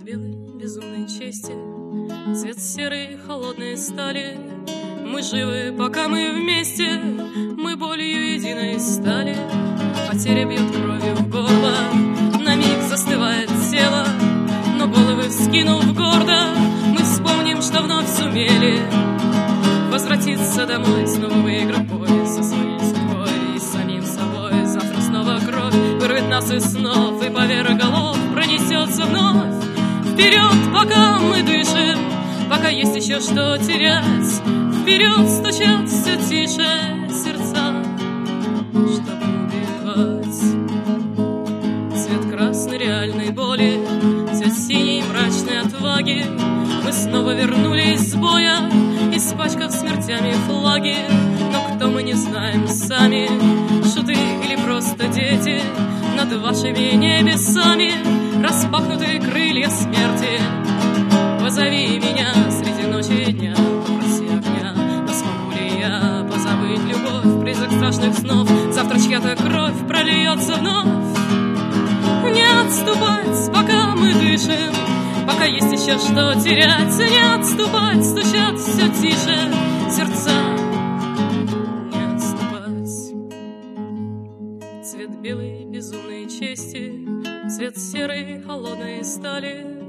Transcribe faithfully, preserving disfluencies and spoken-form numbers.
белой безумной чести, цвет серой холодной стали. Мы живы, пока мы вместе, мы болью единой стали. Потеря бьет кровью в горло, на миг застывает тело, но головы вскинув гордо, мы вспомним, что вновь сумели возвратиться домой, снова выиграв бой со своей судьбой и самим собой. Завтра снова кровь вырвет нас из снов и поверх голов пронесется вновь. Вперед, пока мы дышим, пока есть еще что терять. Вперед стучат все тише сердца, чтобы убивать. Цвет красной реальной боли, цвет синей мрачной отваги. Мы снова вернулись с боя, испачкав смертями флаги. Но кто мы, не знаем сами, шуты или просто дети. Над вашими небесами распахнутые крылья смерти. Позови меня среди ночи и дня, попроси огня. Но смогу ли я позабыть любовь, призрак страшных снов? Завтра чья-то кровь прольется вновь. Не отступать, пока мы дышим, пока есть еще что терять. Не отступать, стучат все тише сердца. Не отступать. Цвет белой безумной чести, цвет серой холодной стали.